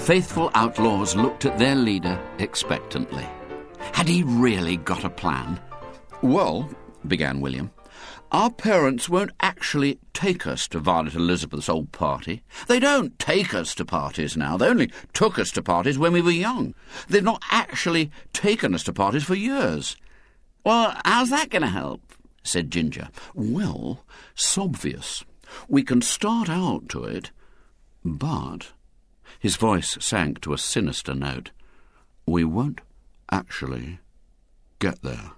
faithful outlaws looked at their leader expectantly. Had he really got a plan? "Well," began William, "our parents won't actually take us to Violet Elizabeth's old party. They don't take us to parties now. They only took us to parties when we were young. They've not actually taken us to parties for years." "Well, how's that going to help?" said Ginger. "Well, it's obvious. We can start out to it, but—" his voice sank to a sinister note. "We won't actually get there."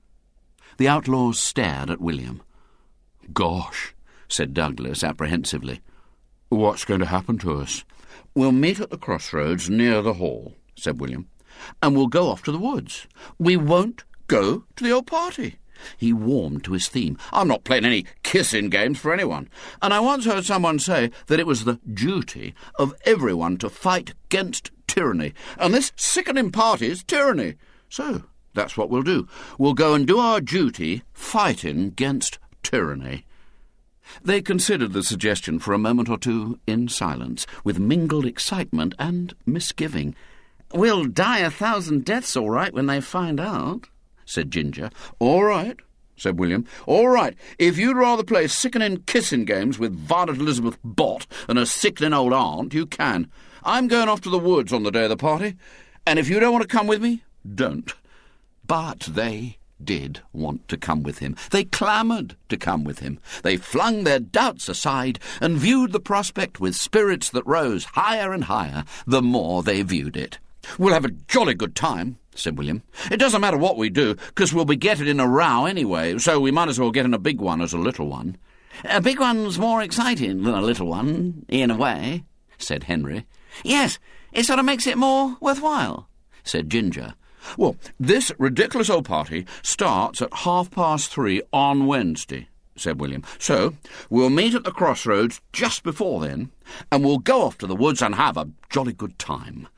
The outlaws stared at William. "Gosh," said Douglas apprehensively. "What's going to happen to us?" "We'll meet at the crossroads near the hall," said William, "and we'll go off to the woods. We won't go to the old party." He warmed to his theme. "I'm not playing any kissing games for anyone, and I once heard someone say that it was the duty of everyone to fight against tyranny, and this sickening party's tyranny. So that's what we'll do. We'll go and do our duty fighting against tyranny." They considered the suggestion for a moment or two in silence, with mingled excitement and misgiving. "We'll die 1,000 deaths all right when they find out," said Ginger. "All right," said William. "All right. If you'd rather play sickening kissing games with Violet Elizabeth Bott and her sickening old aunt, you can. I'm going off to the woods on the day of the party, and if you don't want to come with me, don't." But they did want to come with him. They clamoured to come with him. They flung their doubts aside and viewed the prospect with spirits that rose higher and higher the more they viewed it. "We'll have a jolly good time," said William. "It doesn't matter what we do, because we'll be getting in a row anyway, so we might as well get in a big one as a little one." "A big one's more exciting than a little one, in a way," said Henry. "Yes, it sort of makes it more worthwhile," said Ginger. "Well, this ridiculous old party starts at 3:30 on Wednesday," said William. "So we'll meet at the crossroads just before then, and we'll go off to the woods and have a jolly good time."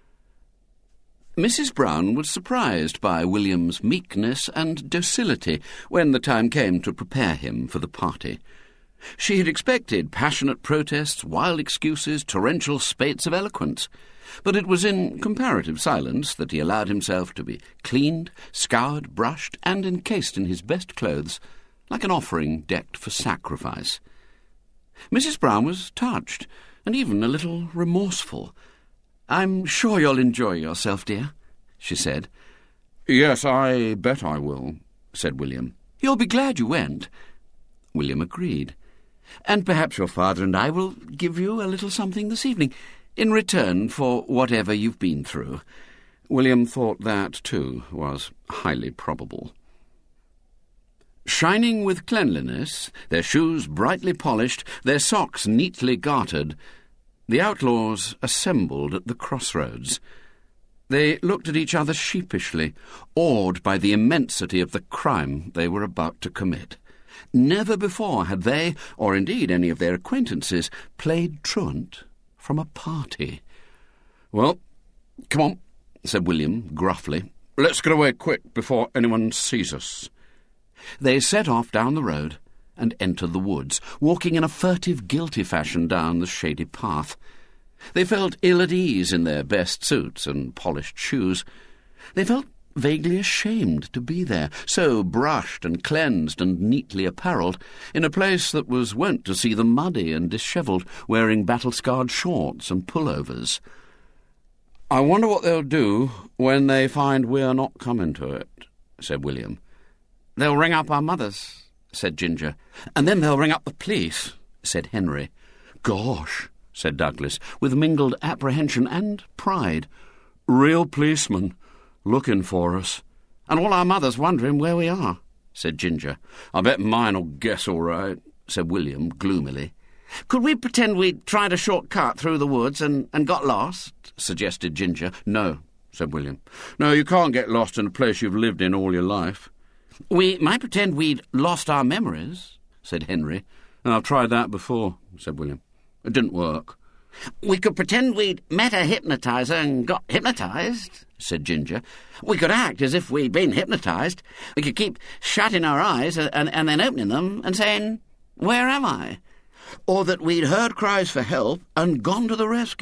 Mrs. Brown was surprised by William's meekness and docility when the time came to prepare him for the party. She had expected passionate protests, wild excuses, torrential spates of eloquence, but it was in comparative silence that he allowed himself to be cleaned, scoured, brushed, and encased in his best clothes, like an offering decked for sacrifice. Mrs. Brown was touched, and even a little remorseful. "I'm sure you'll enjoy yourself, dear," she said. "Yes, I bet I will," said William. "You'll be glad you went." William agreed. "And perhaps your father and I will give you a little something this evening, in return for whatever you've been through." William thought that, too, was highly probable. Shining with cleanliness, their shoes brightly polished, their socks neatly gartered, the outlaws assembled at the crossroads. They looked at each other sheepishly, awed by the immensity of the crime they were about to commit. Never before had they, or indeed any of their acquaintances, played truant from a party. "Well, come on," said William gruffly. "Let's get away quick before anyone sees us." They set off down the road and entered the woods, walking in a furtive, guilty fashion down the shady path. They felt ill at ease in their best suits and polished shoes. They felt vaguely ashamed to be there, so brushed and cleansed and neatly apparelled, in a place that was wont to see them muddy and dishevelled, wearing battle-scarred shorts and pullovers. "I wonder what they'll do when they find we're not coming to it," said William. "They'll ring up our mothers," said Ginger. "And then they'll ring up the police," said Henry. "Gosh," said Douglas, with mingled apprehension and pride. "Real policemen looking for us. And all our mothers wondering where we are," said Ginger. "I bet mine'll guess all right," said William gloomily. "Could we pretend we'd tried a short-cut through the woods and got lost?" suggested Ginger. "No," said William. "No, you can't get lost in a place you've lived in all your life." "We might pretend we'd lost our memories," said Henry. "I've tried that before," said William. "It didn't work." "We could pretend we'd met a hypnotiser and got hypnotised," said Ginger. "We could act as if we'd been hypnotised. We could keep shutting our eyes and then opening them and saying, 'Where am I?' Or that we'd heard cries for help and gone to the rescue,"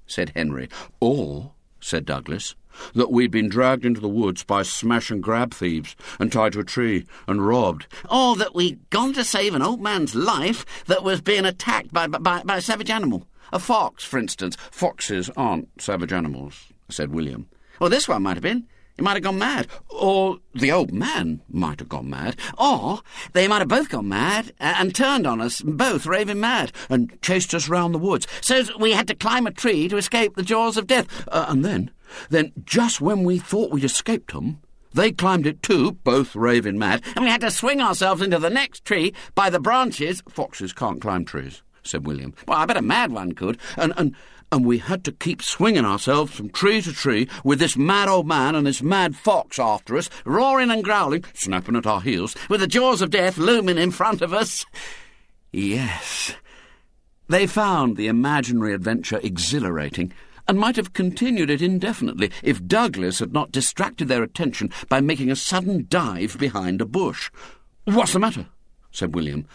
said Henry. Or, said Douglas, that we'd been dragged into the woods by smash-and-grab thieves and tied to a tree and robbed. Or that we'd gone to save an old man's life that was being attacked by a savage animal. A fox, for instance. Foxes aren't savage animals, said William. Well, this one might have been. He might have gone mad. Or the old man might have gone mad. Or they might have both gone mad and turned on us, both raving mad, and chased us round the woods. So we had to climb a tree to escape the jaws of death. And then, just when we thought we'd escaped them, they climbed it too, both raving mad. And we had to swing ourselves into the next tree by the branches. Foxes can't climb trees, said William. Well, I bet a mad one could. And we had to keep swinging ourselves from tree to tree with this mad old man and this mad fox after us, roaring and growling, snapping at our heels, with the jaws of death looming in front of us. Yes. They found the imaginary adventure exhilarating, and might have continued it indefinitely if Douglas had not distracted their attention by making a sudden dive behind a bush. "What's the matter?" said William.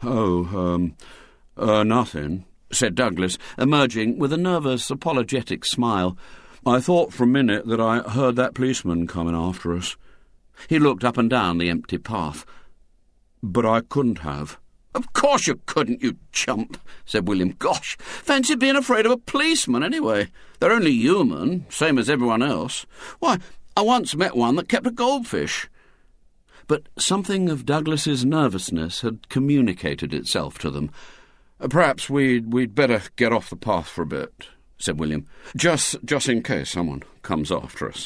Nothing, said Douglas, emerging with a nervous, apologetic smile. I thought for a minute that I heard that policeman coming after us. He looked up and down the empty path. But I couldn't have. Of course you couldn't, you chump, said William. Gosh, fancy being afraid of a policeman anyway. They're only human, same as everyone else. Why, I once met one that kept a goldfish. But something of Douglas's nervousness had communicated itself to them. Perhaps we'd better get off the path for a bit, said William, just in case someone comes after us.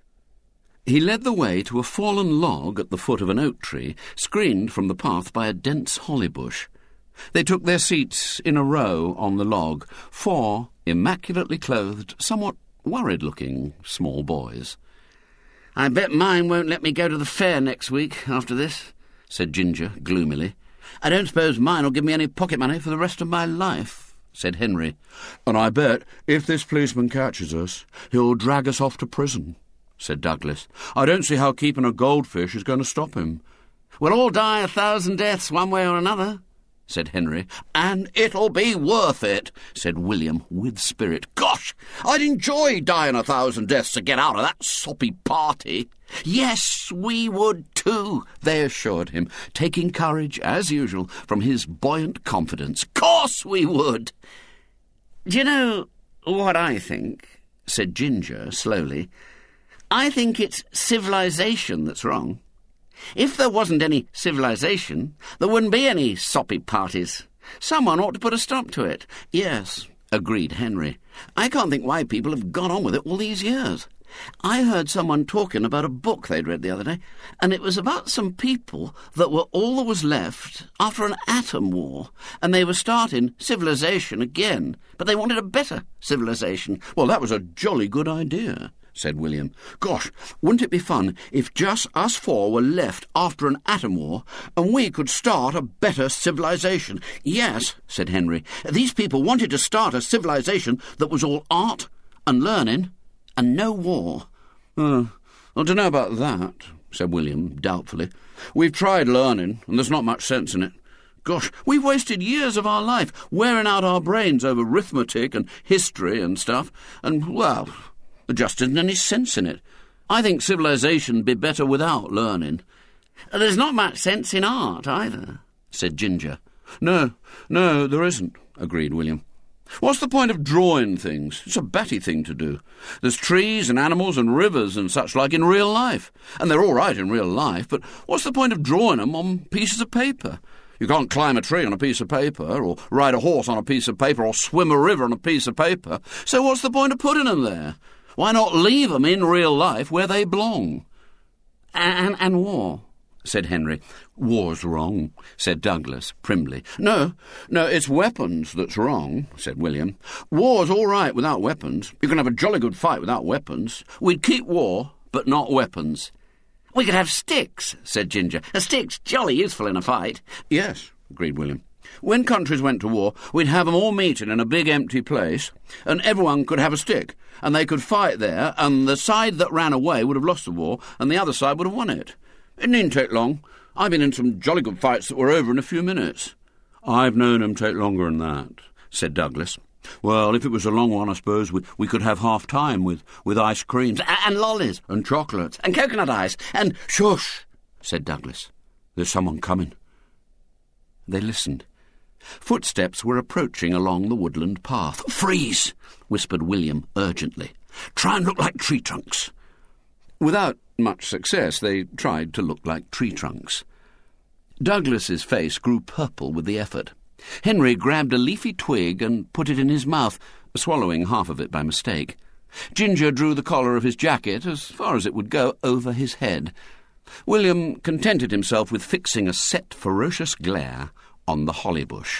He led the way to a fallen log at the foot of an oak tree, screened from the path by a dense holly bush. They took their seats in a row on the log, 4 immaculately clothed, somewhat worried-looking small boys. I bet mine won't let me go to the fair next week after this, said Ginger gloomily. I don't suppose mine'll give me any pocket money for the rest of my life, said Henry. And I bet if this policeman catches us, he'll drag us off to prison, said Douglas. I don't see how keeping a goldfish is going to stop him. We'll all die 1,000 deaths one way or another, said Henry. And it'll be worth it, said William with spirit. Gosh, I'd enjoy dying 1,000 deaths to get out of that soppy party. Yes, we would too, they assured him, taking courage, as usual, from his buoyant confidence. Course we would. Do you know what I think? Said Ginger slowly. I think it's civilization that's wrong. If there wasn't any civilization, there wouldn't be any soppy parties. Someone ought to put a stop to it. Yes, agreed Henry. I can't think why people have gone on with it all these years. I heard someone talking about a book they'd read the other day, and it was about some people that were all that was left after an atom war, and they were starting civilization again, but they wanted a better civilization. Well, that was a jolly good idea, said William. Gosh, wouldn't it be fun if just us 4 were left after an atom war and we could start a better civilization? Yes, said Henry. These people wanted to start a civilization that was all art and learning and no war. I don't know about that, said William doubtfully. We've tried learning, and there's not much sense in it. Gosh, we've wasted years of our life wearing out our brains over arithmetic and history and stuff, and, well, there just isn't any sense in it. I think civilization'd be better without learning. There's not much sense in art, either, said Ginger. No, there isn't, agreed William. What's the point of drawing things? It's a batty thing to do. There's trees and animals and rivers and such like in real life, and they're all right in real life, but what's the point of drawing them on pieces of paper? You can't climb a tree on a piece of paper, or ride a horse on a piece of paper, or swim a river on a piece of paper, so what's the point of putting them there? Why not leave them in real life where they belong? And war, said Henry. War's wrong, said Douglas primly. No, it's weapons that's wrong, said William. War's all right without weapons. You can have a jolly good fight without weapons. We'd keep war, but not weapons. We could have sticks, said Ginger. A stick's jolly useful in a fight. Yes, agreed William. When countries went to war, we'd have them all meeting in a big empty place, and everyone could have a stick, and they could fight there, and the side that ran away would have lost the war, and the other side would have won it. It needn't take long. I've been in some jolly good fights that were over in a few minutes. I've known 'em take longer than that, said Douglas. Well, if it was a long one, I suppose we could have half-time with ice creams. And lollies. And chocolates. And coconut ice. And... Shush, said Douglas. There's someone coming. They listened. Footsteps were approaching along the woodland path. Freeze, whispered William urgently. Try and look like tree trunks. Without much success, they tried to look like tree trunks. Douglas's face grew purple with the effort. Henry grabbed a leafy twig and put it in his mouth, swallowing half of it by mistake. Ginger drew the collar of his jacket, as far as it would go, over his head. William contented himself with fixing a set, ferocious glare on the holly bush.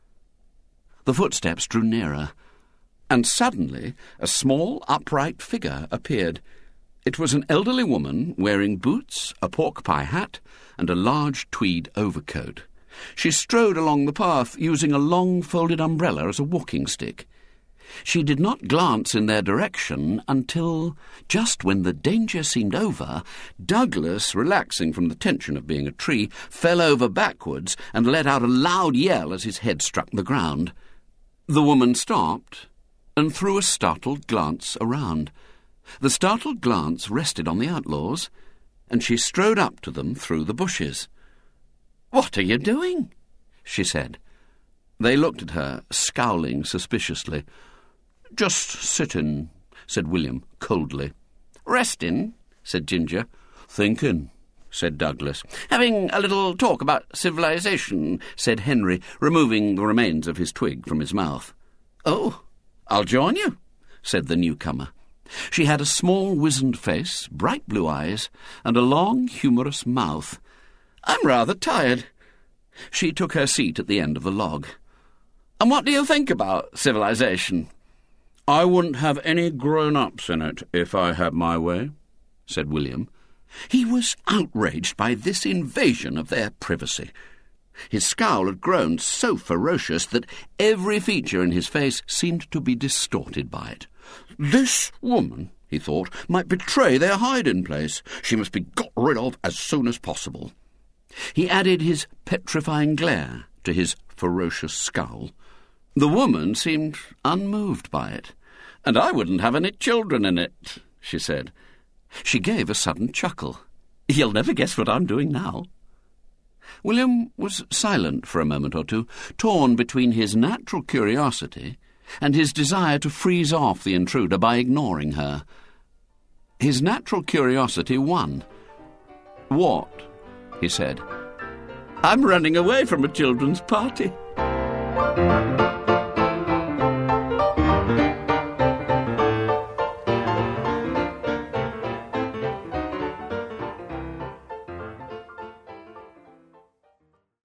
The footsteps drew nearer, and suddenly a small, upright figure appeared. It was an elderly woman wearing boots, a pork-pie hat, and a large tweed overcoat. She strode along the path, using a long folded umbrella as a walking stick. She did not glance in their direction until, just when the danger seemed over, Douglas, relaxing from the tension of being a tree, fell over backwards and let out a loud yell as his head struck the ground. The woman stopped and threw a startled glance around. The startled glance rested on the outlaws, and she strode up to them through the bushes. "What are you doing?" she said. They looked at her, scowling suspiciously. "Just sitting," said William coldly. "Resting?" said Ginger. "Thinking," said Douglas. "Having a little talk about civilization," said Henry, removing the remains of his twig from his mouth. "Oh, I'll join you," said the newcomer. She had a small, wizened face, bright blue eyes, and a long, humorous mouth. "I'm rather tired." She took her seat at the end of the log. "And what do you think about civilization?" "I wouldn't have any grown-ups in it if I had my way," said William. He was outraged by this invasion of their privacy. His scowl had grown so ferocious that every feature in his face seemed to be distorted by it. This woman, he thought, might betray their hiding-place. She must be got rid of as soon as possible. He added his petrifying glare to his ferocious scowl. The woman seemed unmoved by it. "And I wouldn't have any children in it," she said. She gave a sudden chuckle. "You'll never guess what I'm doing now." William was silent for a moment or two, torn between his natural curiosity and his desire to freeze off the intruder by ignoring her. His natural curiosity won. "What?" he said. "I'm running away from a children's party."